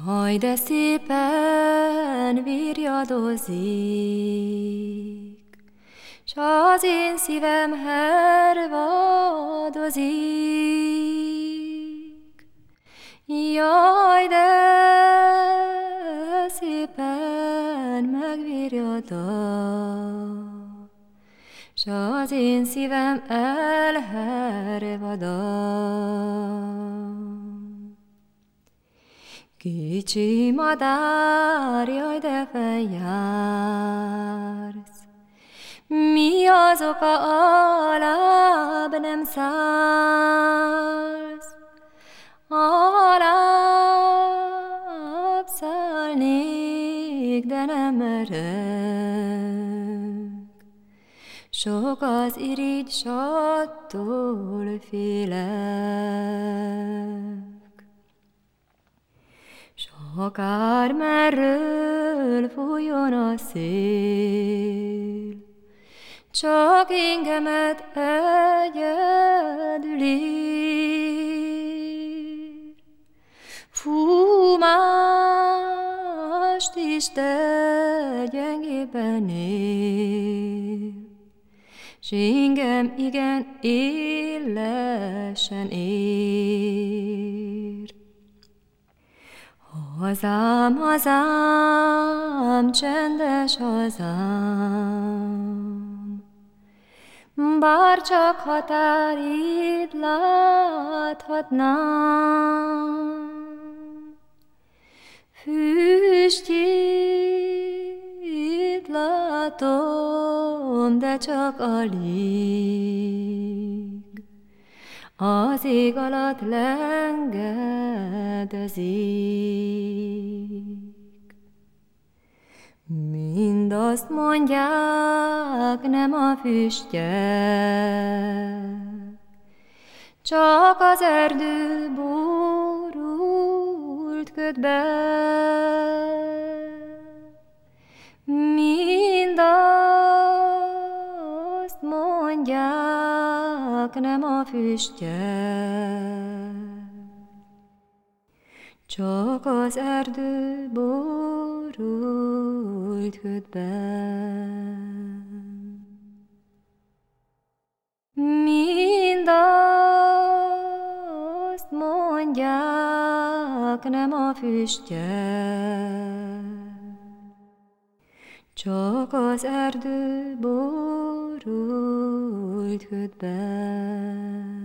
Jaj, de szépen virjadozik, s az én szívem hervadozik. Jaj, de szépen megvirjadok, s az én szívem elhervadok. Kicsi madár, jaj, de feljársz, mi az oka, alább nem szállsz? Alább szállnék, de nem merek. Sok az irigy, s attól félek. S akármerről fújjon a szél, csak engemet egyedül ér. Fú, mást is te gyengében él, s engem igen élesen ér. Hazám, hazám, csendes hazám, bár csak határid láthatnám. Füstjét látom, de csak alig, az ég alatt lengedezik. Mind azt mondják, nem a füstje, csak az erdő borult ködbe. Mind azt mondják, nem a füstje, csak az erdő borult ködbe. Mind azt mondják, nem a füstje, csak az erdő borult ködbe.